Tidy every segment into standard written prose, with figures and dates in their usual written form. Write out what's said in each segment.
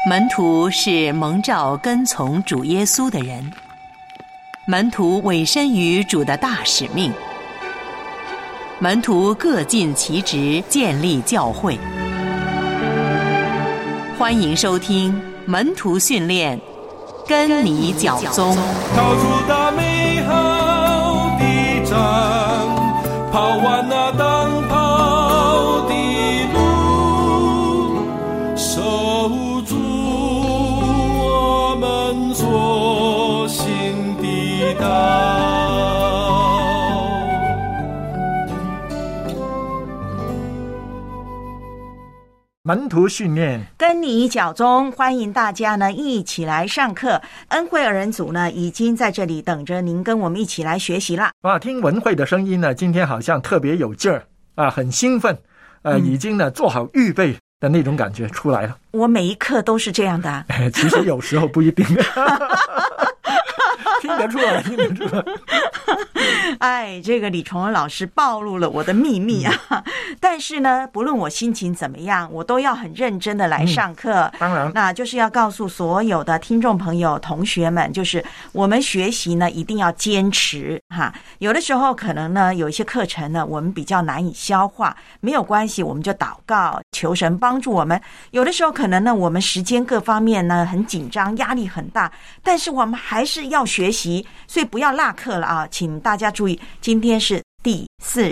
门徒是蒙召跟从主耶稣的人，门徒委身于主的大使命，门徒各尽其职，建立教会。欢迎收听门徒训练，跟你脚踪。 跑出大美好的仗，跑完那当跑的路，守住我们所行的道。 门徒训练， 跟你脚踪，欢迎大家呢一起来上课。恩惠二人组呢已经在这里等着您跟我们一起来学习啦。 哇，听文慧的声音呢，今天好像特别有劲儿啊，很兴奋，已经呢做好预备的那种感觉出来了。 我每一课都是这样的啊。 其实有时候不一定。听得出来，听得出来。 哎，这个李崇文老师暴露了我的秘密啊！但是呢，不论我心情怎么样，我都要很认真的来上课。 当然， 那就是要告诉所有的听众朋友、同学们，就是我们学习呢一定要坚持哈。有的时候可能呢有一些课程呢我们比较难以消化，没有关系，我们就祷告求神帮助我们。有的时候可能呢我们时间各方面呢很紧张，压力很大，但是我们还是要学习，所以不要落课了啊！请大家注意，今天是第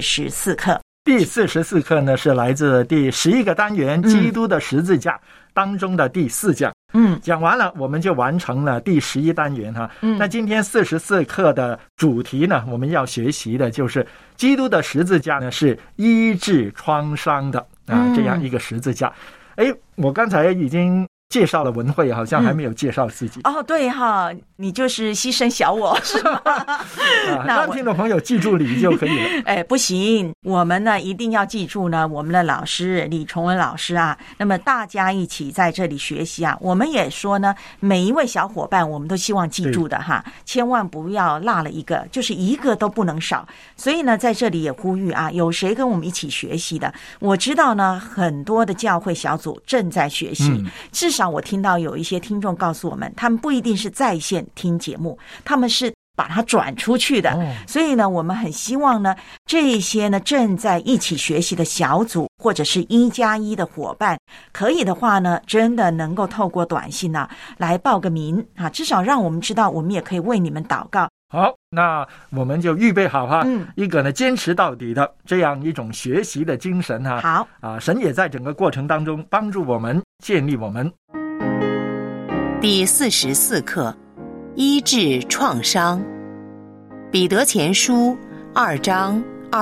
44课。 第44课呢是来自第11个单元基督的十字架当中的第4讲。讲完了我们就完成了第11单元哈。那今天44课的主题呢，我们要学习的就是基督的十字架呢是医治创伤的这样一个十字架。我刚才已经介绍了文慧，好像还没有介绍自己。 对哈，你就是牺牲小我是吗？ 让听众朋友记住你就可以了。 不行，我们呢一定要记住呢我们的老师李崇文老师啊。那么大家一起在这里学习啊，我们也说呢，每一位小伙伴我们都希望记住的哈，千万不要落了一个，就是一个都不能少。所以呢，在这里也呼吁啊，有谁跟我们一起学习的？我知道呢，很多的教会小组正在学习，至少我听到有一些听众告诉我们，他们不一定是在线听节目，他们是把它转出去的。所以呢，我们很希望呢，这些呢正在一起学习的小组或者是1+1的伙伴，可以的话呢，真的能够透过短信呢来报个名啊，至少让我们知道，我们也可以为你们祷告。 好，那我们就预备好哈，一个呢坚持到底的这样一种学习的精神哈。 好神也在整个过程当中帮助我们，建立我们。 第44课，医治创伤。彼得前书2章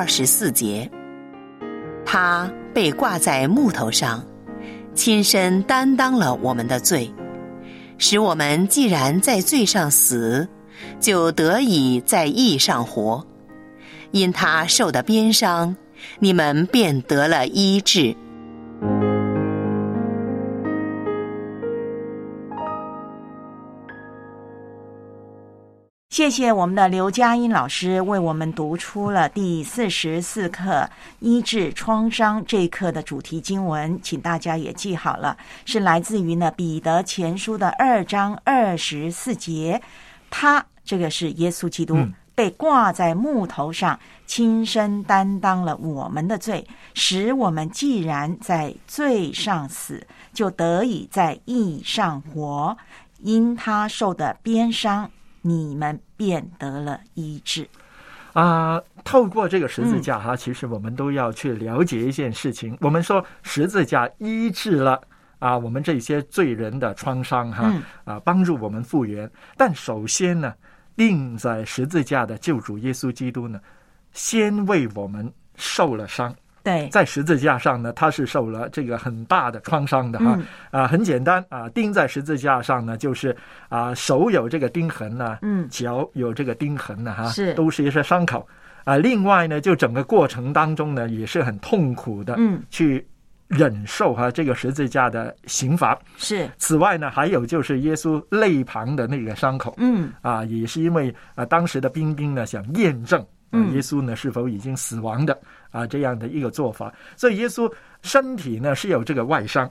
24节，他被挂在木头上，亲身担当了我们的罪，使我们既然在罪上死，就得以在义上活。因他受的鞭伤，你们便得了医治。 谢谢我们的刘佳音老师为我们读出了第44课医治创伤这一课的主题经文，请大家也记好了，是来自于呢彼得前书的2章24节。他这个是耶稣基督，被挂在木头上，亲身担当了我们的罪，使我们既然在罪上死，就得以在义上活。因他受的鞭伤，你们便得了医治。 透过这个十字架其实我们都要去了解一件事情。我们说十字架医治了我们这些罪人的创伤帮助我们复原。但首先呢，钉在十字架的救主耶稣基督呢，先为我们受了伤。 对， 在十字架上呢，他是受了这个很大的创伤的很简单钉在十字架上呢，就是手有这个钉痕呢，脚有这个钉痕呢是都是一些伤口另外呢，就整个过程当中呢，也是很痛苦的去忍受这个十字架的刑罚。 是。 此外呢，还有就是耶稣肋旁的那个伤口也是因为当时的兵呢想验证耶稣呢是否已经死亡的这样的一个做法。所以耶稣身体呢是有这个外伤，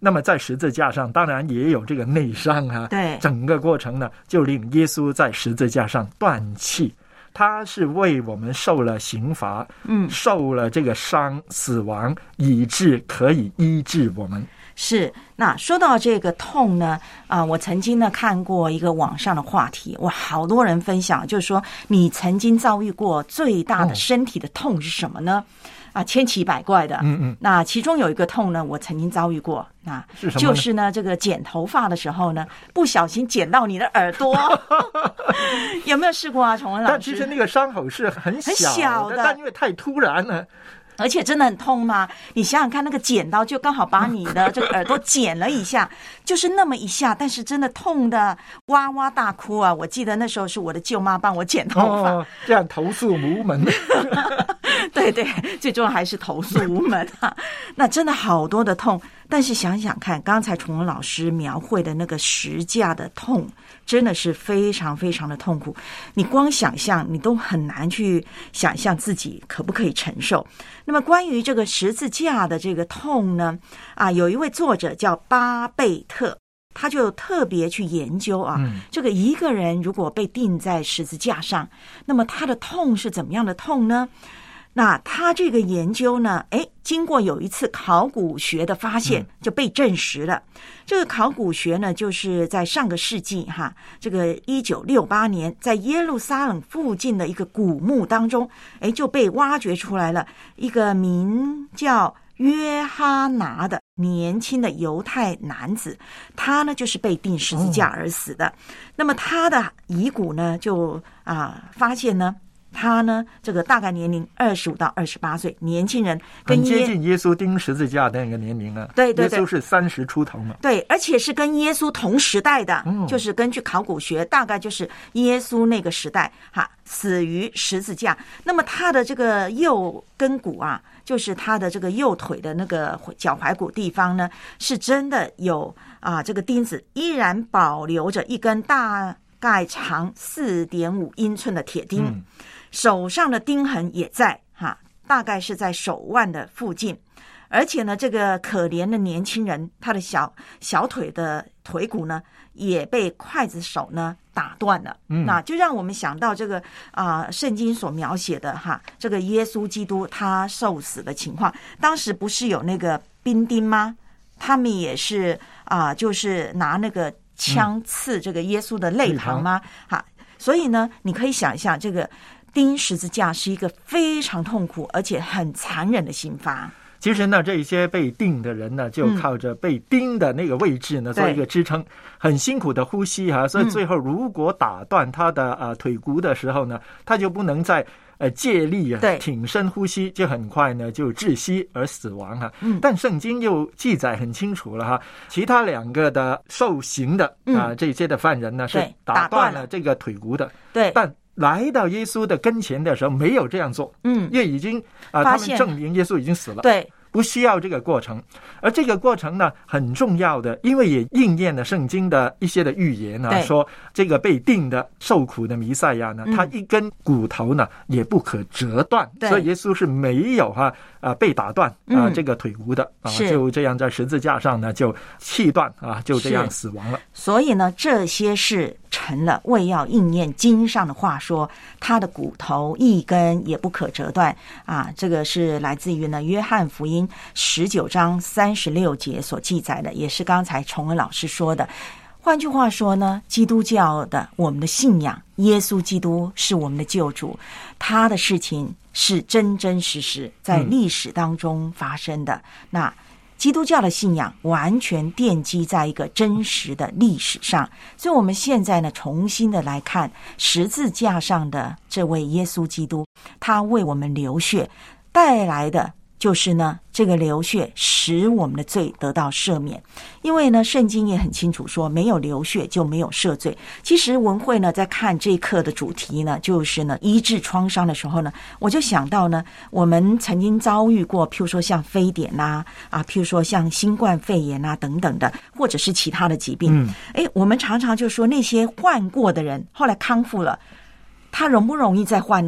那么在十字架上当然也有这个内伤啊， 对， 整个过程呢就令耶稣在十字架上断气，他是为我们受了刑罚，受了这个伤死亡，以致可以医治我们。 是，那说到这个痛呢，我曾经呢看过一个网上的话题，哇，好多人分享，就是说你曾经遭遇过最大的身体的痛是什么呢？千奇百怪的。那其中有一个痛呢，我曾经遭遇过，那是什么呢？ 就是呢，这个剪头发的时候呢，不小心剪到你的耳朵，有没有试过啊，崇文老师？ 但其实那个伤口是很小的，但因为太突然了。 而且真的很痛吗？你想想看，那个剪刀就刚好把你的这个耳朵剪了一下，就是那么一下，但是真的痛的哇哇大哭啊！我记得那时候是我的舅妈帮我剪头发， 这样投诉无门。 对对，最终还是投诉无门啊！那真的好多的痛，但是想想看，刚才崇文老师描绘的那个十架的痛，真的是非常非常的痛苦。你光想象，你都很难去想象自己可不可以承受。那么关于这个十字架的这个痛呢，有一位作者叫巴贝特，他就特别去研究这个一个人如果被钉在十字架上，那么他的痛是怎么样的痛呢？那他这个研究呢，经过有一次考古学的发现，就被证实了。这个考古学呢，就是在上个世纪这个1968年，在耶路撒冷附近的一个古墓当中，就被挖掘出来了一个名叫约哈拿的年轻的犹太男子，他呢就是被钉十字架而死的。那么他的遗骨呢，就发现呢，他呢，这个大概年龄25到28岁，年轻人， 很接近耶稣钉十字架的那个年龄啊。 对对对， 耶稣是30出头嘛。 对，而且是跟耶稣同时代的，就是根据考古学，大概就是耶稣那个时代死于十字架。那么他的这个右跟骨就是他的这个右腿的那个脚踝骨地方呢，是真的有这个钉子依然保留着一根大概长4.5英寸的铁钉。手上的钉痕也在大概是在手腕的附近，而且呢，这个可怜的年轻人，他的小腿的腿骨呢，也被刽子手呢打断了。那就让我们想到这个圣经所描写的这个耶稣基督他受死的情况。当时不是有那个兵丁吗？他们也是就是拿那个枪刺这个耶稣的肋旁吗？所以呢，你可以想象这个钉十字架是一个非常痛苦而且很残忍的刑罚。 其实呢，这些被钉的人呢，就靠着被钉的那个位置呢，做一个支撑，很辛苦的呼吸所以最后如果打断他的腿骨的时候呢，他就不能再借力挺身呼吸，就很快呢就窒息而死亡但圣经又记载很清楚了其他2个的受刑的这些的犯人呢是打断了这个腿骨的。对，但来到耶稣的跟前的时候没有这样做，因为已经他们证明耶稣已经死了，对，不需要这个过程。而这个过程呢很重要的，因为也应验了圣经的一些的预言说这个被钉的受苦的弥赛亚呢，他一根骨头呢也不可折断，所以耶稣是没有被打断这个腿骨的就这样在十字架上呢就气断就这样死亡了。 所以呢，这些是成了为要应验经上的话说，他的骨头一根也不可折断这个是来自于呢约翰福音19章36节所记载的，也是刚才崇文老师说的。换句话说呢，基督教的我们的信仰，耶稣基督是我们的救主，他的事情是真真实实在历史当中发生的。那基督教的信仰完全奠基在一个真实的历史上，所以我们现在呢重新的来看十字架上的这位耶稣基督，他为我们流血带来的就是呢这个流血使我们的罪得到赦免。因为呢圣经也很清楚说，没有流血就没有赦罪。其实文慧呢在看这一课的主题呢，就是呢医治创伤的时候呢，我就想到呢我们曾经遭遇过譬如说像非典譬如说像新冠肺炎等等的，或者是其他的疾病。我们常常就说那些患过的人后来康复了，他容不容易再患呢？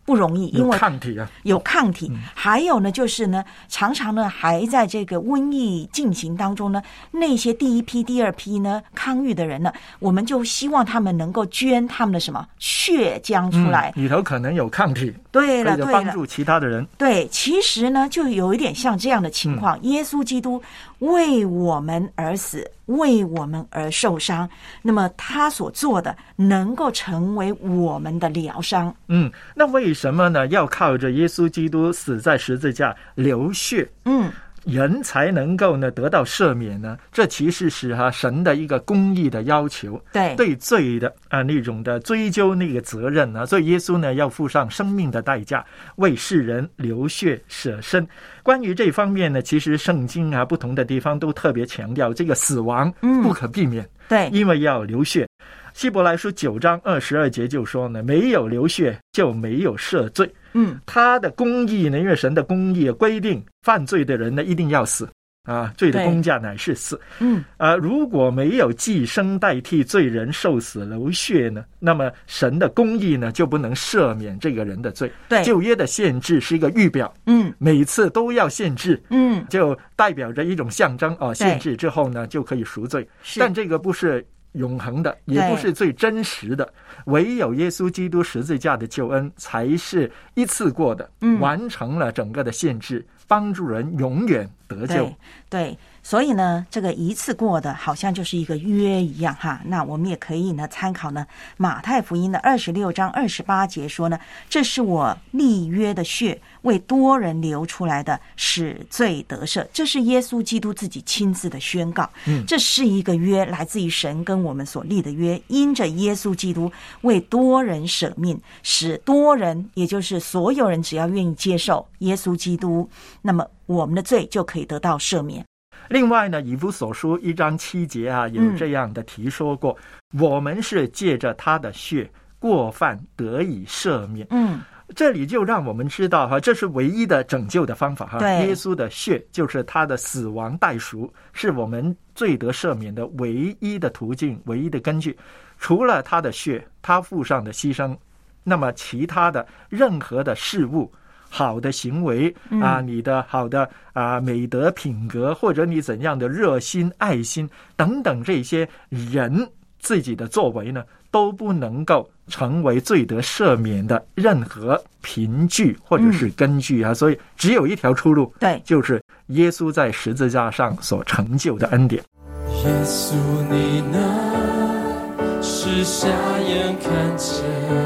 不容易，因为有抗体啊， 有抗体。还有呢，就是呢，常常呢还在这个瘟疫进行当中呢，那些第一批、第二批呢康愈的人呢，我们就希望他们能够捐他们的什么血浆出来， 里头可能有抗体， 对了，对了， 帮助其他的人。 对，其实呢，就有一点像这样的情况，耶稣基督为我们而死，为我们而受伤，那么他所做的能够成为我们的疗伤。 那为什么呢？要靠着耶稣基督死在十字架流血，人才能够呢得到赦免呢？这其实是神的一个公义的要求，对罪的那种的追究那个责任呢。所以耶稣呢要付上生命的代价，为世人流血舍身。关于这方面呢，其实圣经不同的地方都特别强调这个死亡不可避免， 对， 因为要流血。希伯来书9章22节就说呢，没有流血就没有赦罪。他的公义呢，因为神的公义规定，犯罪的人呢一定要死罪的公价乃是死。如果没有寄生代替罪人受死流血呢，那么神的公义呢就不能赦免这个人的罪。 对， 旧约的限制是一个预表，每次都要限制，就代表着一种象征限制之后呢就可以赎罪。但这个不是永恒的，也不是最真实的，唯有耶稣基督十字架的救恩才是一次过的，完成了整个的限制，帮助人永远得救。 对，所以呢，这个一次过的好像就是一个约一样哈。那我们也可以呢参考呢马太福音的26章28节说呢，这是我立约的血，为多人流出来的，使罪得赦。这是耶稣基督自己亲自的宣告。这是一个约，来自于神跟我们所立的约，因着耶稣基督为多人舍命，使多人，也就是所有人只要愿意接受耶稣基督，那么我们的罪就可以得到赦免。 另外呢，以弗所书1章7节有这样的提说过，我们是借着他的血，过犯得以赦免。这里就让我们知道这是唯一的拯救的方法耶稣的血就是他的死亡代赎，是我们罪得赦免的唯一的途径，唯一的根据。除了他的血，他付上的牺牲，那么其他的任何的事物，好的行为你的好的美德品格，或者你怎样的热心爱心等等，这些人自己的作为呢，都不能够成为罪得赦免的任何凭据或者是根据所以只有一条出路， 对， 就是耶稣在十字架上所成就的恩典。 耶稣你能使瞎眼看见，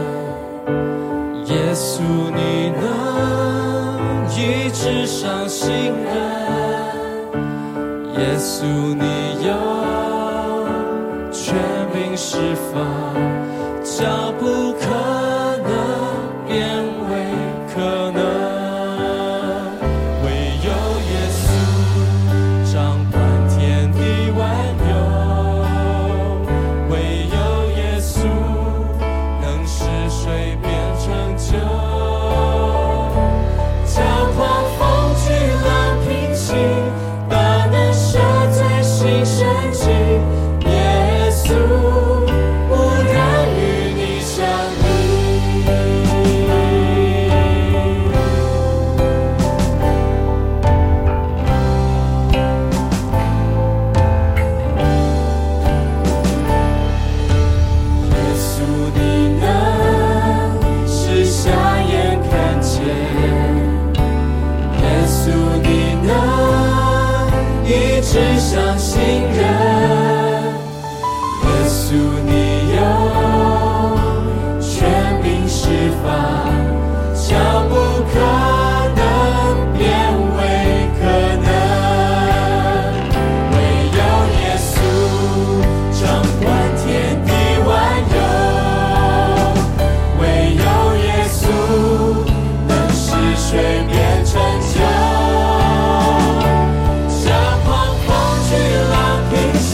耶稣你能医治伤心人，耶稣你有权柄释放，将不可能变为可能。唯有耶稣掌管天地万有，唯有耶稣能使水变成酒，将狂风巨浪平息，大能赦罪新生机。耶稣不敢与你相离，耶稣你能使瞎眼看见，耶稣你能医治伤心人，耶稣你有权柄释放，将不可能变为可能。唯有耶稣掌管天地万有，唯有耶稣能使水变成酒，将狂风巨浪平息。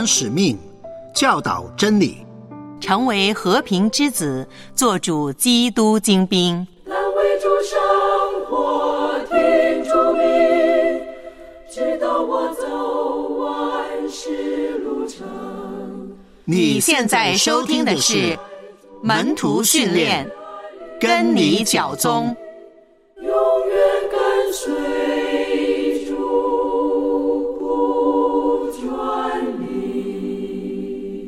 传使命，教导真理， 成为和平之子，做主基督精兵。 但为主生活，听主命，直到我走完世路程。 你现在收听的是门徒训练，跟你脚踪， 永远跟随主不转离。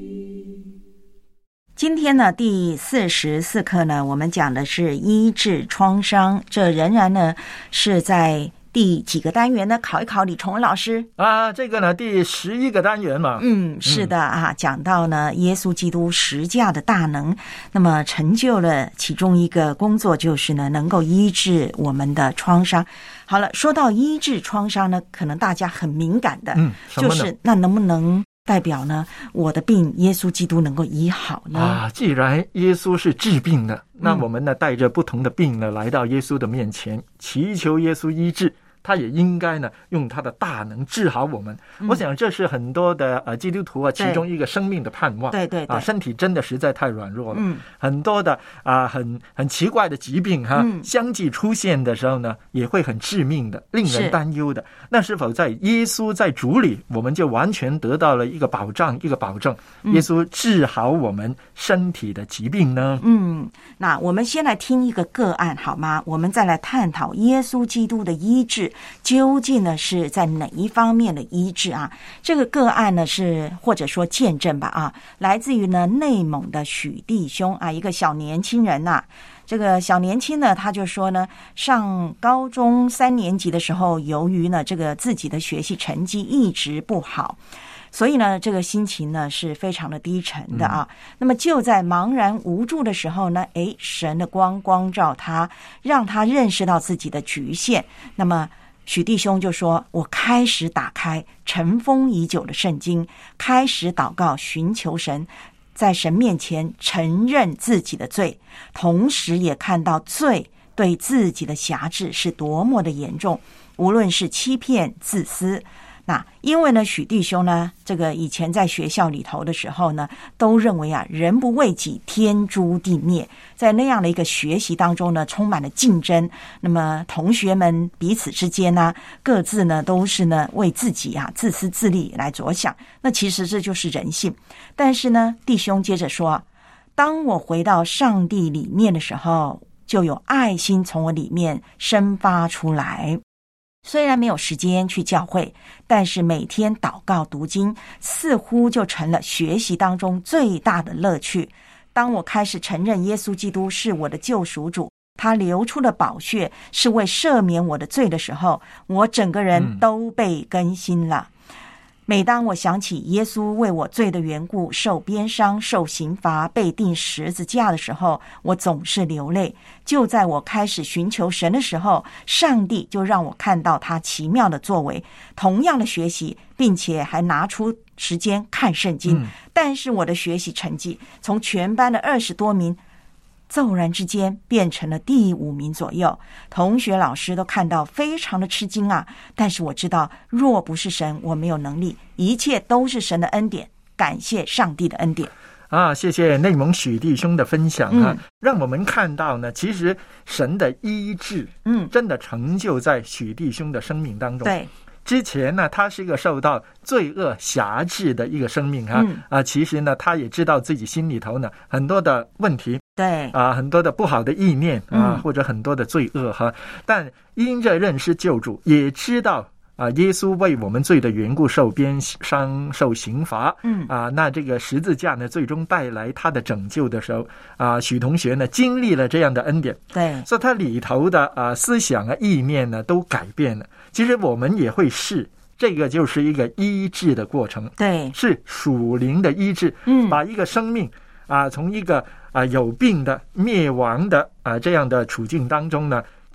今天呢，第44课呢，我们讲的是医治创伤，这仍然呢是在第几个单元呢？考一考李崇文老师啊，这个呢第11个单元嘛。 是的啊，讲到呢耶稣基督十架的大能，那么成就了其中一个工作，就是呢能够医治我们的创伤。好了，说到医治创伤呢，可能大家很敏感的，就是那能不能代表呢我的病耶稣基督能够医好呢？ 啊，既然耶稣是治病的，那我们呢带着不同的病呢来到耶稣的面前，祈求耶稣医治。他也应该呢用他的大能治好我们。我想这是很多的基督徒啊其中一个生命的盼望。 对对对啊，身体真的实在太软弱了。很多的很奇怪的疾病相继出现的时候呢，也会很致命的，令人担忧的。那是否在耶稣在主里，我们就完全得到了一个保障，一个保证？耶稣治好我们身体的疾病呢？ 那我们先来听一个个案好吗？我们再来探讨耶稣基督的医治究竟呢是在哪一方面的医治啊？这个个案呢是或者说见证吧啊，来自于呢内蒙的许弟兄啊，一个小年轻人呐。这个小年轻呢，他就说呢，上高中3年级的时候，由于呢这个自己的学习成绩一直不好，所以呢这个心情呢是非常的低沉的啊。那么就在茫然无助的时候呢，神的光光照他，让他认识到自己的局限。那么许弟兄就说，我开始打开尘封已久的圣经，开始祷告寻求神，在神面前承认自己的罪，同时也看到罪对自己的辖制是多么的严重，无论是欺骗、自私。那因为呢许弟兄呢这个以前在学校里头的时候呢，都认为人不为己天诛地灭，在那样的一个学习当中呢，充满了竞争。那么同学们彼此之间呢，各自呢都是呢为自己自私自利来着想，那其实这就是人性。但是呢弟兄接着说，当我回到上帝里面的时候，就有爱心从我里面生发出来。虽然没有时间去教会，但是每天祷告读经似乎就成了学习当中最大的乐趣。当我开始承认耶稣基督是我的救赎主，他流出的宝血是为赦免我的罪的时候，我整个人都被更新了。每当我想起耶稣为我罪的缘故受鞭伤、受刑罚、被钉十字架的时候，我总是流泪。就在我开始寻求神的时候，上帝就让我看到他奇妙的作为。同样的学习，并且还拿出时间看圣经，但是我的学习成绩从全班的20多名骤然之间变成了第5名左右，同学老师都看到非常的吃惊啊！但是我知道，若不是神，我没有能力，一切都是神的恩典，感谢上帝的恩典啊！谢谢内蒙许弟兄的分享让我们看到呢，其实神的医治真的成就在许弟兄的生命当中。 对， 之前呢，他是一个受到罪恶辖制的一个生命其实呢，他也知道自己心里头呢很多的问题， 对很多的不好的意念或者很多的罪恶但因着认识救主，也知道耶稣为我们罪的缘故受鞭伤、受刑罚那这个十字架呢，最终带来他的拯救的时候许同学呢经历了这样的恩典， 对， 所以他里头的思想意念呢都改变了。其实我们也会试，这个就是一个医治的过程， 对， 是属灵的医治，把一个生命从一个有病的灭亡的这样的处境当中呢，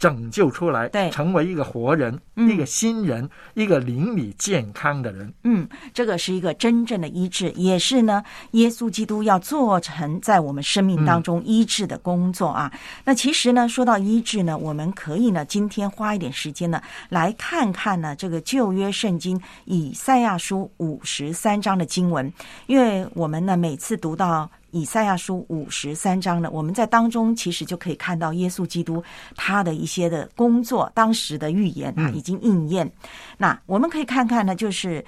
拯救出来， 对， 成为一个活人，一个新人，一个灵里健康的人。 这个是一个真正的医治，也是呢耶稣基督要做成在我们生命当中医治的工作啊。那其实呢，说到医治呢，我们可以呢今天花一点时间呢来看看呢这个旧约圣经以赛亚书53章的经文，因为我们呢每次读到以赛亚书53章呢，我们在当中其实就可以看到耶稣基督他的一些的工作，当时的预言啊已经应验。那我们可以看看呢，就是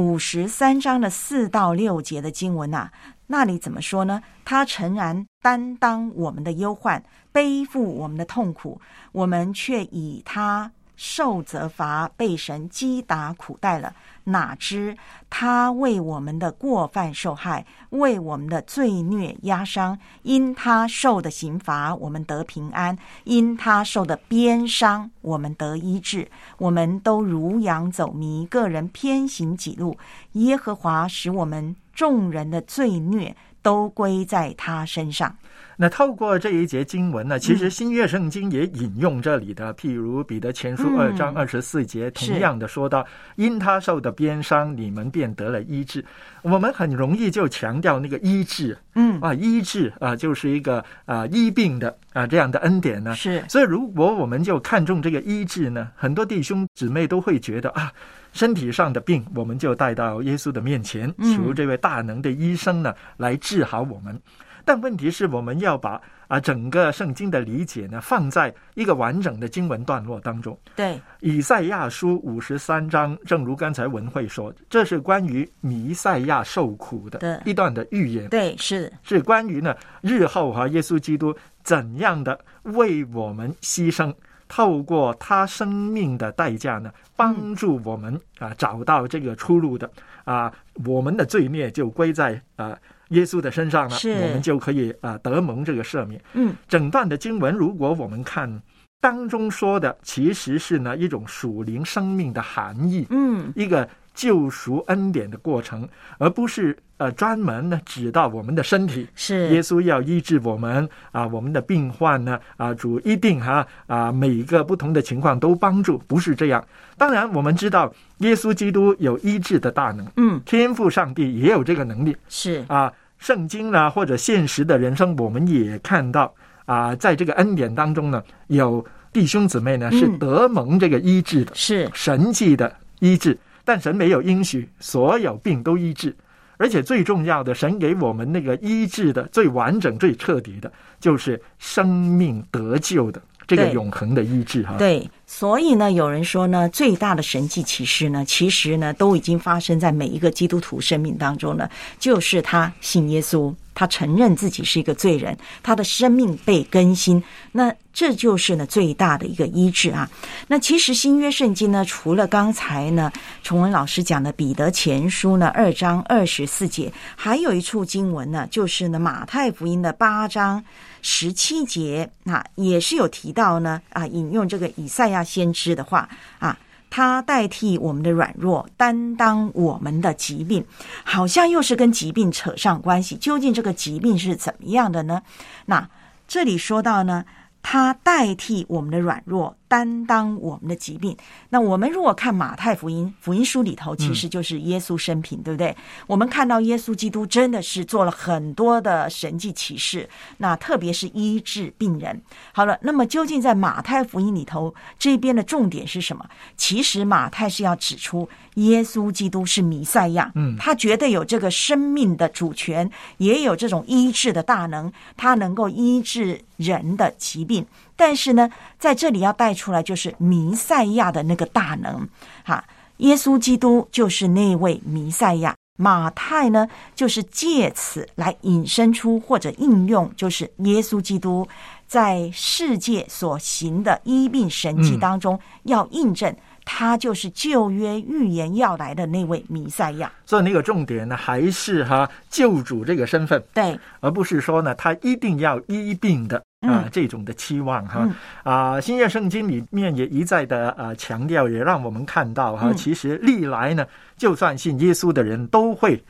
53章的4到6节的经文啊，那里怎么说呢？他诚然担当我们的忧患，背负我们的痛苦，我们却以他受责罚，被神击打苦待了。哪知他为我们的过犯受害，为我们的罪孽压伤，因他受的刑罚我们得平安，因他受的鞭伤我们得医治。我们都如羊走迷，个人偏行己路，耶和华使我们众人的罪孽都归在他身上。 那透过这一节经文呢，其实新约圣经也引用这里的，譬如彼得前书2章24节，同样的说到，因他受的鞭伤，你们便得了医治。我们很容易就强调那个医治，医治就是一个医病的这样的恩典呢。 是， 所以如果我们就看重这个医治呢，很多弟兄姊妹都会觉得身体上的病，我们就带到耶稣的面前，求这位大能的医生呢来治好我们。但问题是，我们要把整个圣经的理解呢放在一个完整的经文段落当中。 对， 以赛亚书53章，正如刚才文慧说，这是关于弥赛亚受苦的一段的预言。 对，是关于呢日后耶稣基督怎样的为我们牺牲，透过他生命的代价呢，帮助我们找到这个出路的我们的罪孽就归在耶稣的身上了，我们就可以得蒙这个赦免。整段的经文如果我们看当中说的，其实是呢一种属灵生命的含义，一个救赎恩典的过程，而不是专门呢指到我们的身体， 是耶稣要医治我们我们的病患呢主一定每一个不同的情况都帮助，不是这样。当然我们知道耶稣基督有医治的大能，天父上帝也有这个能力， 是圣经啦或者现实的人生，我们也看到在这个恩典当中呢，有弟兄姊妹呢是得蒙这个医治的， 是神迹的医治，但神没有应许所有病都医治，而且最重要的，神给我们那个医治的最完整最彻底的，就是生命得救的这个永恒的医治。 对，所以呢有人说呢，最大的神迹奇事呢，其实呢都已经发生在每一个基督徒生命当中了，就是他信耶稣，他承认自己是一个罪人，他的生命被更新，那这就是呢最大的一个医治那其实新约圣经呢，除了刚才呢崇文老师讲的彼得前书呢2章24节，还有一处经文呢，就是呢马太福音的8章17节也是有提到呢引用这个以赛亚先知的话他代替我们的软弱，担当我们的疾病，好像又是跟疾病扯上关系。究竟这个疾病是怎么样的呢？那这里说到呢，他代替我们的软弱，担当我们的疾病。那我们如果看马太福音书里头，其实就是耶稣生平，对不对？我们看到耶稣基督真的是做了很多的神迹奇事，那特别是医治病人。好了，那么究竟在马太福音里头这边的重点是什么？其实马太是要指出耶稣基督是弥赛亚，他绝对有这个生命的主权，也有这种医治的大能，他能够医治人的疾病。但是呢，在这里要带出来就是弥赛亚的那个大能耶稣基督就是那位弥赛亚。马太呢，就是借此来引申出或者应用，就是耶稣基督在世界所行的医病神迹当中，要印证他就是旧约预言要来的那位弥赛亚。 所以那个重点呢，还是救主这个身份， 对， 而不是说呢他一定要医病的这种的期望新约圣经里面也一再的强调，也让我们看到其实历来呢，就算信耶稣的人都会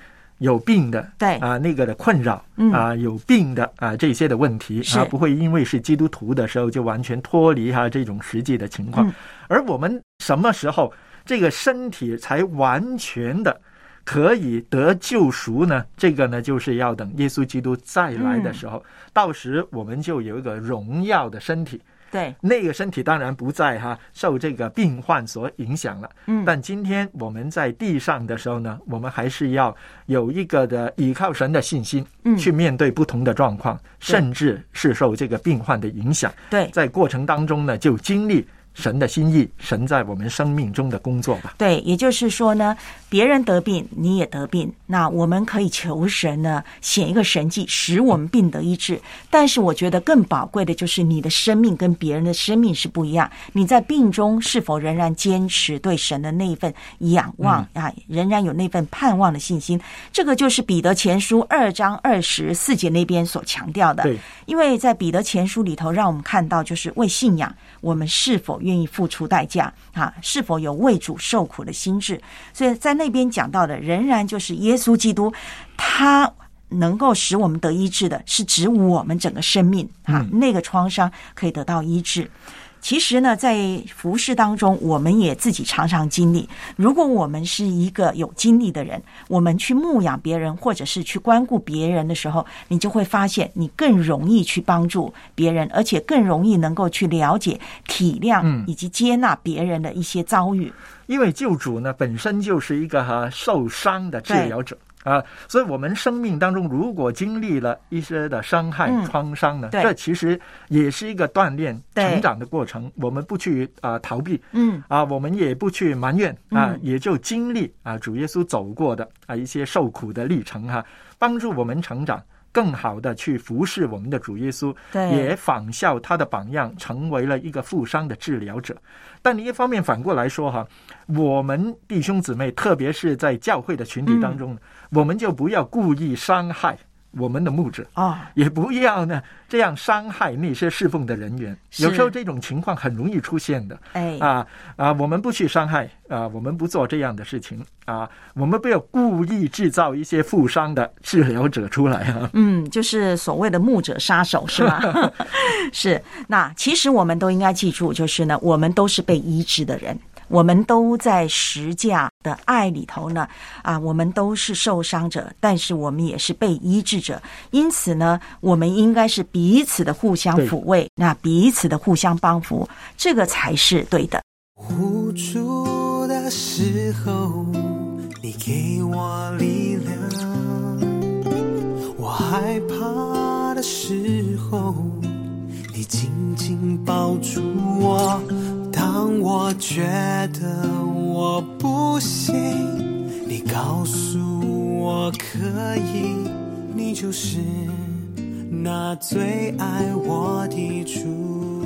有病的， 对那个的困扰有病的这些的问题不会因为是基督徒的时候就完全脱离这种实际的情况。而我们什么时候这个身体才完全的可以得救赎呢？这个呢，就是要等耶稣基督再来的时候，到时我们就有一个荣耀的身体。 对， 那个身体当然不再受这个病患所影响了。但今天我们在地上的时候呢，我们还是要有一个的依靠神的信心，去面对不同的状况，甚至是受这个病患的影响。 对， 在过程当中呢，就经历神的心意，神在我们生命中的工作吧。 对，也就是说呢，别人得病你也得病，那我们可以求神呢显一个神迹，使我们病得医治。但是我觉得更宝贵的就是你的生命跟别人的生命是不一样，你在病中是否仍然坚持对神的那一份仰望仍然有那份盼望的信心。这个就是彼得前书2章24节那边所强调的。 对， 因为在彼得前书里头让我们看到，就是为信仰我们是否愿意付出代价是否有为主受苦的心志。所以在那边讲到的仍然就是耶稣基督，他能够使我们得医治的是指我们整个生命那个创伤可以得到医治。其实呢，在服事当中，我们也自己常常经历。如果我们是一个有经历的人，我们去牧养别人，或者是去关顾别人的时候，你就会发现，你更容易去帮助别人，而且更容易能够去了解、体谅以及接纳别人的一些遭遇。 因为救主呢，本身就是一个受伤的治疗者。所以我们生命当中如果经历了一些的伤害、创伤呢，这其实也是一个锻炼成长的过程。我们不去逃避，我们也不去埋怨也就经历主耶稣走过的一些受苦的历程帮助我们成长，更好的去服侍我们的主耶稣，也仿效他的榜样，成为了一个负伤的治疗者。但另一方面反过来说我们弟兄姊妹，特别是在教会的群体当中，我们就不要故意伤害我们的牧者也不要呢这样伤害那些侍奉的人员。有时候这种情况很容易出现的。我们不去伤害我们不做这样的事情我们不要故意制造一些负伤的治疗者出来就是所谓的牧者杀手，是吗？是。那其实我们都应该记住，就是呢，我们都是被医治的人，我们都在十架的爱里头呢我们都是受伤者，但是我们也是被医治者。因此呢，我们应该是彼此的互相抚慰，那彼此的互相帮扶，这个才是对的。 无助的时候，你给我力量；我害怕的时候，你紧紧抱住我。当我觉得我不行，你告诉我可以，你就是那最爱我的主。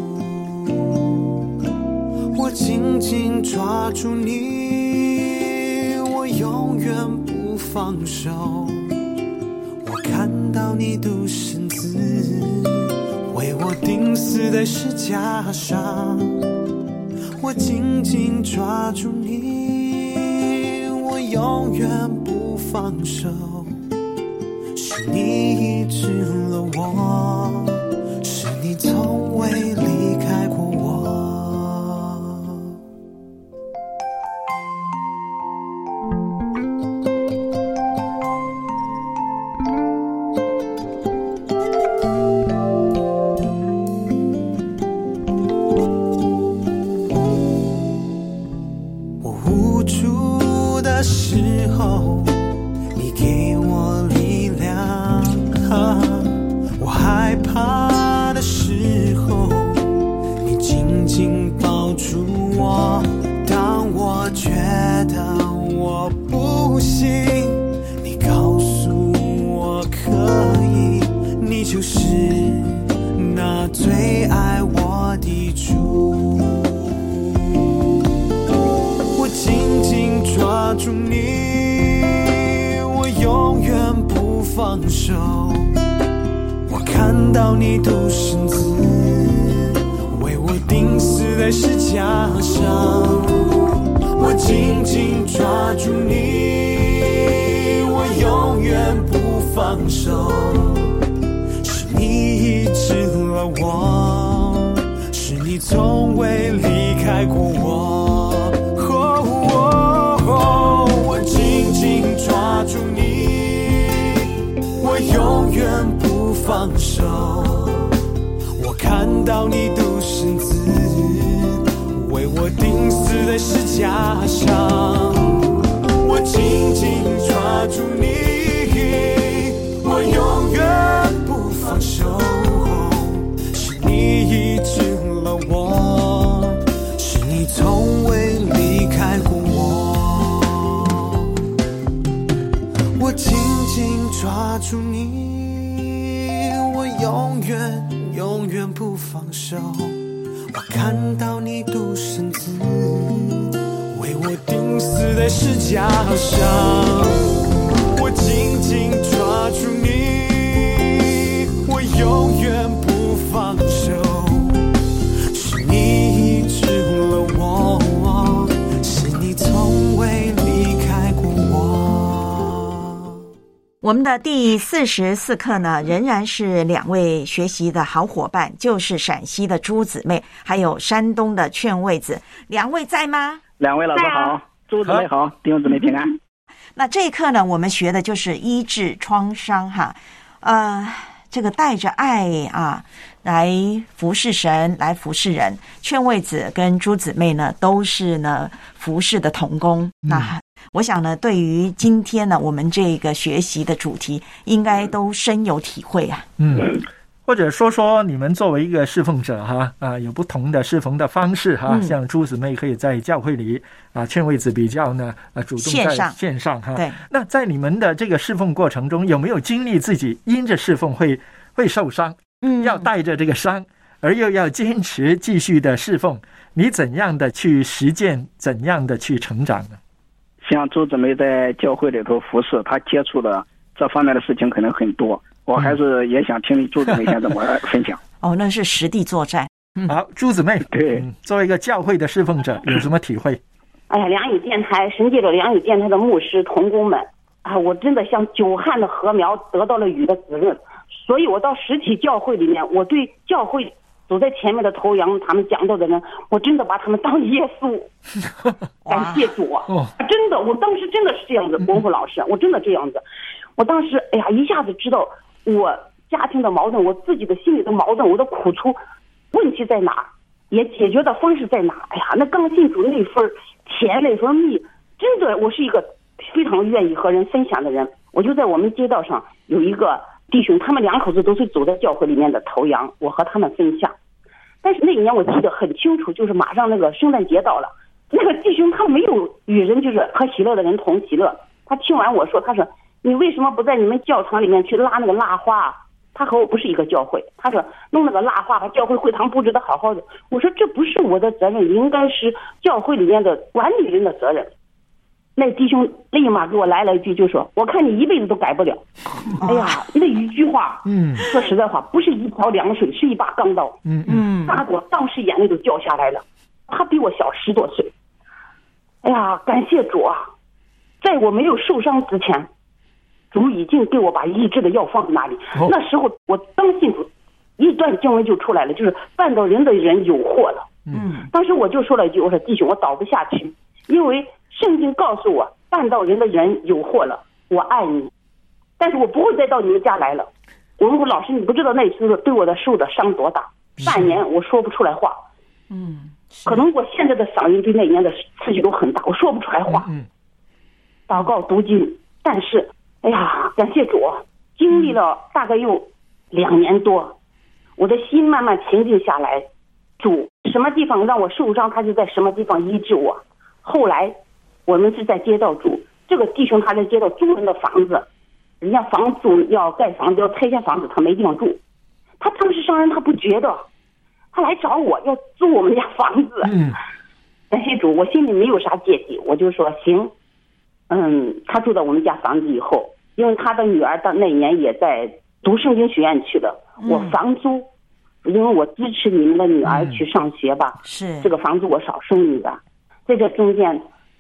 我紧紧抓住你，我永远不放手。我看到你独生子为我钉死在十架上，我紧紧抓住你，我永远不放手。是你医治了我，是你从未离开过我。我无助的时候，你给我力量我害怕的时候，你紧紧抱住我。当我觉得我不行，你告诉我可以，你就是那最爱我的主。我紧紧抓住你，我永远不放手。我看到你独生子为我钉死在十架上，我紧紧抓住你，我永远不放手，是你医治了我，是你从未离开过我，我紧紧抓住你，我永远不放手，我看到你独生子为我钉死在十架上，我紧紧抓住你，我永远不放手，是你医治了我，是你从未离开过我，我紧紧抓住你，我永远不放手，我看到你独生子为我钉死在十架上，我紧紧抓住你，我永远不放手，是你医治了我，是你从未离开过我。 我们的第44课呢，仍然是两位学习的好伙伴，就是陕西的朱姊妹，还有山东的劝慰子。两位在吗？ 两位老师好，朱姊妹好，弟兄姊妹平安。 那这一课呢，我们学的就是医治创伤哈，这个带着爱啊来服侍神，来服侍人。劝慰子跟朱姊妹呢，都是呢服侍的同工。那我想呢，对于今天呢，我们这个学习的主题，应该都深有体会啊。 或者说你们作为一个侍奉者哈有不同的侍奉的方式哈，像朱姊妹可以在教会里劝慰子比较呢主动在线上哈。 对， 那在你们的这个侍奉过程中，有没有经历自己因着侍奉会受伤，要带着这个伤，而又要坚持继续的侍奉？你怎样的去实践，怎样的去成长呢？ 像朱姊妹在教会里头服侍，她接触的这方面的事情可能很多，我还是也想听朱姊妹先怎么分享。 那是实地作战。 好，朱姊妹， 对， 作为一个教会的侍奉者，有什么体会？ 哎呀，良友电台，神借着良友电台的牧师同工们啊，我真的像久旱的禾苗得到了雨的滋润，所以我到实体教会里面，我对教会走在前面的头羊他们讲道的人，我真的把他们当耶稣。感谢主啊！真的，我当时真的是这样子，伯父老师，我真的这样子。我当时哎呀，一下子知道我家庭的矛盾，我自己的心里的矛盾，我的苦楚，问题在哪，也解决的方式在哪。哎呀，那刚信主那份甜那份蜜，真的，我是一个非常愿意和人分享的人。我就在我们街道上有一个弟兄，他们两口子都是走在教会里面的头羊，我和他们分享。但是那一年我记得很清楚，就是马上那个圣诞节到了，那个弟兄他没有与人就是和喜乐的人同喜乐。他听完我说，他说你为什么不在你们教堂里面去拉那个蜡花？他和我不是一个教会，他说弄那个蜡花把教会会堂布置得好好的。我说这不是我的责任，应该是教会里面的管理人的责任。那弟兄立马给我来了一句，就说我看你一辈子都改不了。哎呀，那一句话，说实在话，不是一瓢凉水，是一把钢刀。大我当时眼泪都掉下来了。他比我小10多岁。哎呀，感谢主啊！在我没有受伤之前，主已经给我把医治的药放在那里。那时候我当信主，一段经文就出来了，就是绊倒人的人有祸了。当时我就说了一句，我说弟兄，我倒不下去，因为圣经告诉我，绊倒人的人有祸了，我爱你，但是我不会再到你们家来了。我问老师，你不知道那次对我的受的伤多大，半年我说不出来话。可能我现在的嗓音对那一年的刺激都很大，我说不出来话。祷告读经，但是哎呀，感谢主，经历了大概有2年多，我的心慢慢平静下来。主什么地方让我受伤，他就在什么地方医治我。后来我们是在街道住，这个弟兄他在街道租人的房子，人家房主要盖房子要拆迁房子，他没地方住。他当时商人他不觉得，他来找我要租我们家房子。感谢主，我心里没有啥芥蒂，我就说行。他住到我们家房子以后，因为他的女儿到那一年也在读圣经学院去的，我房租，因为我支持你们的女儿去上学吧， 是这个房租我少收你的。在这中间，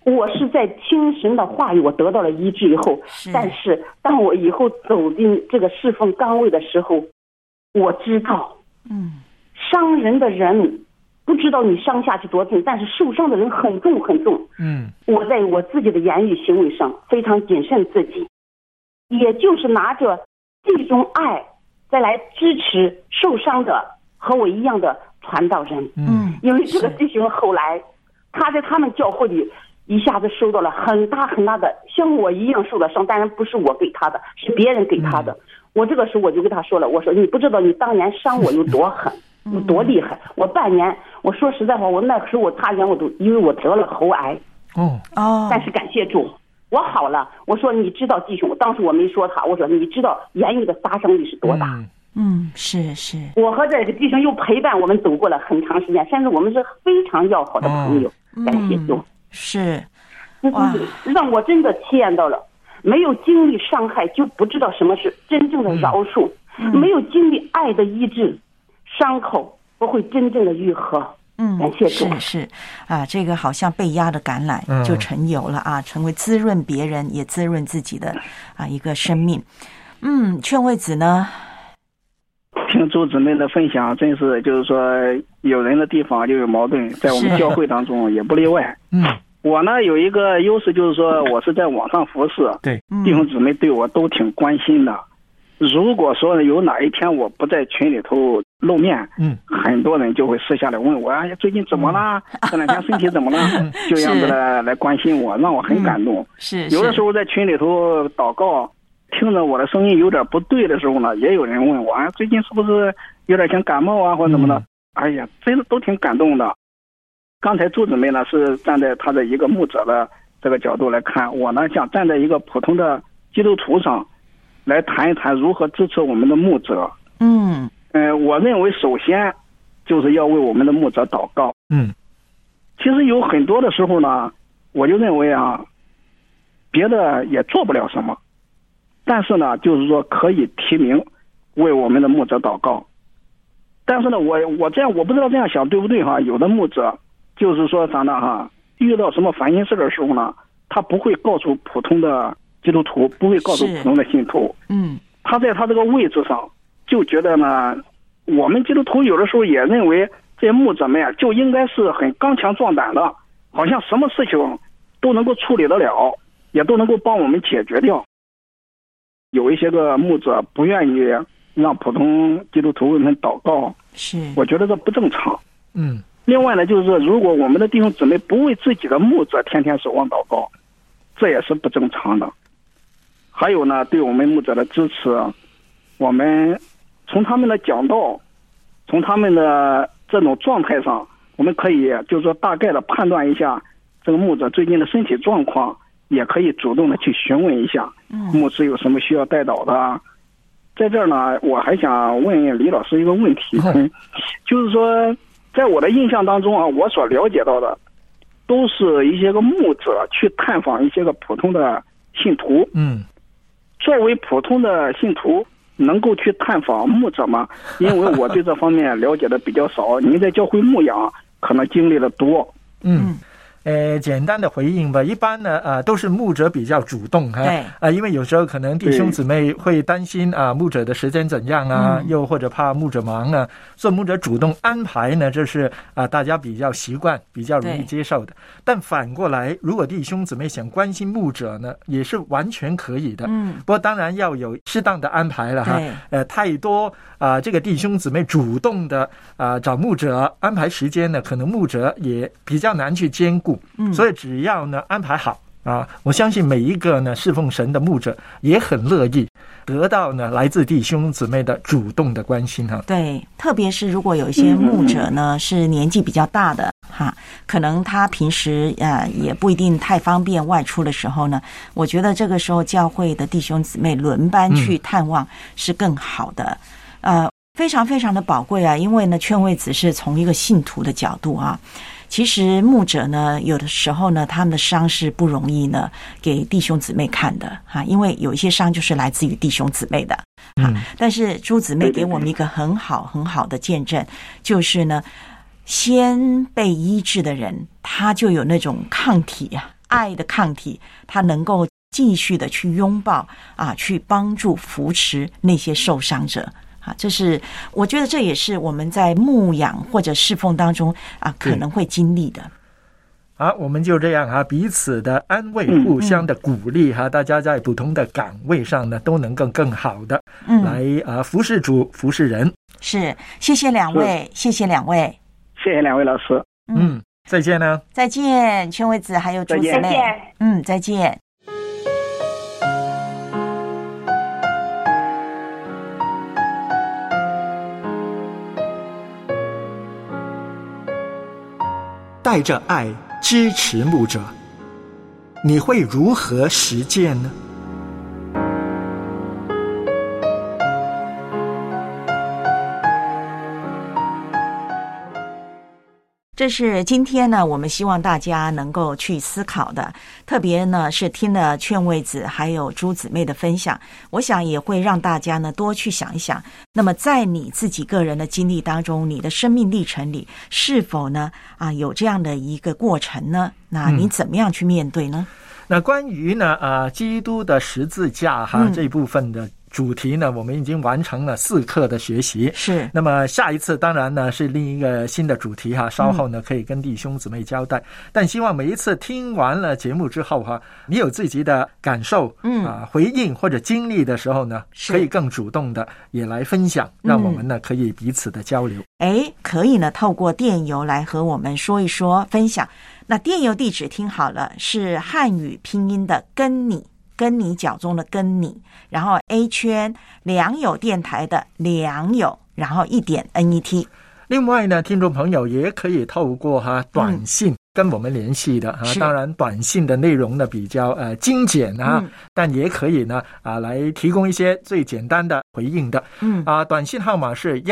我是在听神的话语，我得到了医治以后，但是当我以后走进这个侍奉岗位的时候，我知道，伤人的人不知道你伤下去多重，但是受伤的人很重很重。我在我自己的言语行为上非常谨慎自己，也就是拿着这种爱再来支持受伤的和我一样的传道人。因为这个弟兄后来他在他们教会里一下子受到了很大很大的像我一样受的伤，当然不是我给他的，是别人给他的。我这个时候我就跟他说了，我说你不知道你当年伤我有多狠，有多厉害。我半年，我说实在话，我那个时候我差点我都因为我得了喉癌。但是感谢主，我好了。我说你知道弟兄，当时我没说他，我说你知道言语的杀伤力是多大。 是。我和这个弟兄又陪伴我们走过了很长时间，甚至我们是非常要好的朋友。感谢主。 是， 哇，让我真的体验到了，没有经历伤害就不知道什么是真正的饶恕，没有经历爱的医治，伤口不会真正的愈合。感谢主。 是啊，这个好像被压的橄榄就成油了啊，成为滋润别人也滋润自己的一个生命。劝慰子呢？ 听诸姊妹的分享，真是就是说有人的地方就有矛盾，在我们教会当中也不例外。我呢有一个优势，就是说我是在网上服侍， 对， 弟兄姊妹对我都挺关心的。如果说有哪一天我不在群里头露面，很多人就会私下来问我，最近怎么了？这两天身体怎么了？就这样子来关心我，让我很感动。有的时候在群里头祷告，听着我的声音有点不对的时候呢，也有人问我，最近是不是有点像感冒啊，或者怎么的？哎呀，真的都挺感动的。刚才朱姊妹呢是站在他的一个牧者的这个角度来看，我呢想站在一个普通的基督徒上来谈一谈如何支持我们的牧者。我认为首先就是要为我们的牧者祷告。其实有很多的时候呢，我就认为别的也做不了什么，但是呢，就是说可以提名为我们的牧者祷告。但是呢，我这样我不知道这样想对不对有的牧者就是说啥呢遇到什么烦心事的时候呢，他不会告诉普通的基督徒，不会告诉普通的信徒。他在他这个位置上就觉得呢，我们基督徒有的时候也认为这些牧者们就应该是很刚强壮胆的，好像什么事情都能够处理得了，也都能够帮我们解决掉。有一些个牧者不愿意让普通基督徒为他们祷告，我觉得这不正常。另外呢，就是说如果我们的弟兄姊妹不为自己的牧者天天守望祷告，这也是不正常的。还有呢，对我们牧者的支持，我们从他们的讲道，从他们的这种状态上，我们可以就是说大概的判断一下这个牧者最近的身体状况，也可以主动的去询问一下牧师有什么需要带导的。在这儿呢，我还想问李老师一个问题，就是说在我的印象当中我所了解到的都是一些个牧者去探访一些个普通的信徒。作为普通的信徒能够去探访牧者吗？因为我对这方面了解的比较少，您在教会牧养可能经历的多。 简单的回应吧。一般呢，都是牧者比较主动因为有时候可能弟兄姊妹会担心牧者的时间怎样又或者怕牧者忙所以牧者主动安排呢，这是大家比较习惯、比较容易接受的。但反过来，如果弟兄姊妹想关心牧者呢，也是完全可以的。不过当然要有适当的安排了太多这个弟兄姊妹主动的找牧者安排时间呢，可能牧者也比较难去兼顾。所以只要呢安排好我相信每一个呢侍奉神的牧者也很乐意得到呢来自弟兄姊妹的主动的关心对，特别是如果有一些牧者呢是年纪比较大的可能他平时也不一定太方便外出的时候呢，我觉得这个时候教会的弟兄姊妹轮班去探望是更好的。非常非常的宝贵因为呢劝慰子是从一个信徒的角度其实牧者呢有的时候呢他们的伤是不容易呢给弟兄姊妹看的因为有一些伤就是来自于弟兄姊妹的但是朱姊妹给我们一个很好很好的见证，就是呢先被医治的人他就有那种抗体爱的抗体，它能够继续的去拥抱啊，去帮助扶持那些受伤者啊。这是我觉得这也是我们在牧养或者侍奉当中啊可能会经历的。 好，我们就这样哈，彼此的安慰，互相的鼓励哈，大家在不同的岗位上呢，都能够更好的来服侍主，服侍人。 是，谢谢两位，谢谢两位， 谢谢两位老师。 再见呢。 再见，劝慰子还有朱姊妹。再见。 带着爱支持牧者，你会如何实践呢？ 这是今天呢我们希望大家能够去思考的，特别呢是听了劝慰子还有朱姊妹的分享，我想也会让大家呢多去想一想，那么在你自己个人的经历当中，你的生命历程里是否呢有这样的一个过程呢？那你怎么样去面对呢？ 那关于呢基督的十字架这一部分的主题呢，我们已经完成了4课的学习。 是。 那么下一次当然呢是另一个新的主题稍后呢可以跟弟兄姊妹交代。但希望每一次听完了节目之后你有自己的感受回应或者经历的时候呢，可以更主动的也来分享，让我们呢可以彼此的交流。 可以呢透过电邮来和我们说一说分享。那电邮地址听好了，是汉语拼音的跟你脚中的跟你，然后 A 圈良友电台的良友，然后1.net。 另外呢，听众朋友也可以透过短信跟我们联系的当然短信的内容呢比较精简但也可以呢来提供一些最简单的回应的。短信号码是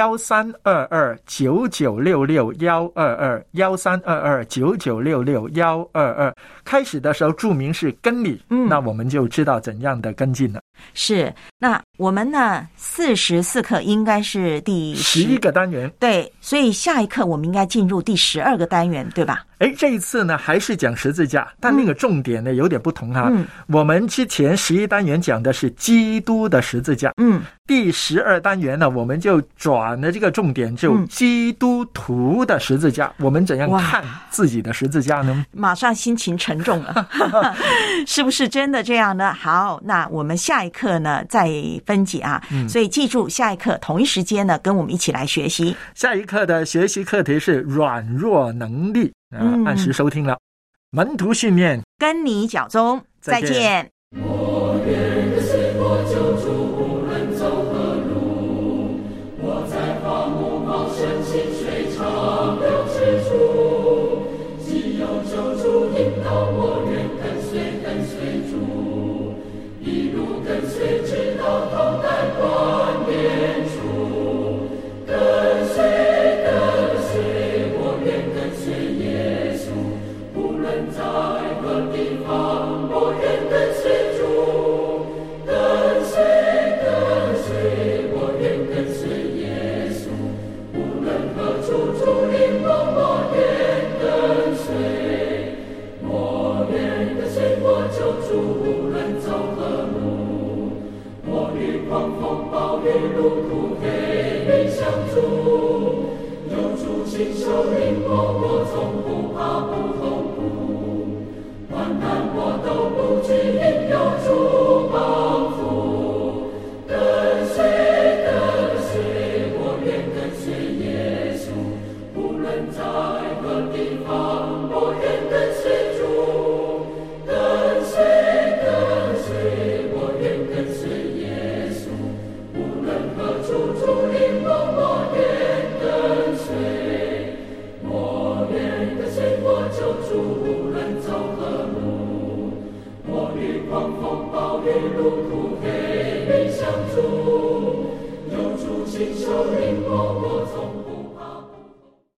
132299661221，132299661222，开始的时候注明是跟你，那我们就知道怎样的跟进了。 是，那我们呢44课应该是第 11个单元， 对，所以下一课我们应该进入第12个单元，对吧？ 这一次呢还是讲十字架，但那个重点呢有点不同我们之前11单元讲的是基督的十字架，第12单元呢我们就转了这个重点，就基督徒的十字架，我们怎样看自己的十字架呢？ 马上心情沉重了是不是真的这样呢？好，那我们下一课呢再分解所以记住下一课同一时间呢跟我们一起来学习。 下一课的学习课题是软弱能力，按时收听了。门徒训练， 跟你脚中，再见。 我愿跟随我救主，无论走何路，我在花木茂盛清水长流之处，既有救主引导，我愿跟随主，一路跟随直到头戴冠冕处，跟随，我愿跟随耶稣，无论在何地方，我愿跟随主，跟随，我愿跟随耶稣，无论何处主领我愿跟随，我愿跟随我救主，无论走何路，我与狂风暴雨路途黑云相助，有主亲手领我从不怕不后顾，患难我都不惧，因有主帮扶，跟随，我愿跟随耶稣，无论在何地方，我愿跟随主，跟随，我愿跟随耶稣，无论何处主领我愿跟随，我愿跟随我救主，无论走何路，我与狂风暴雨路途黑云相助。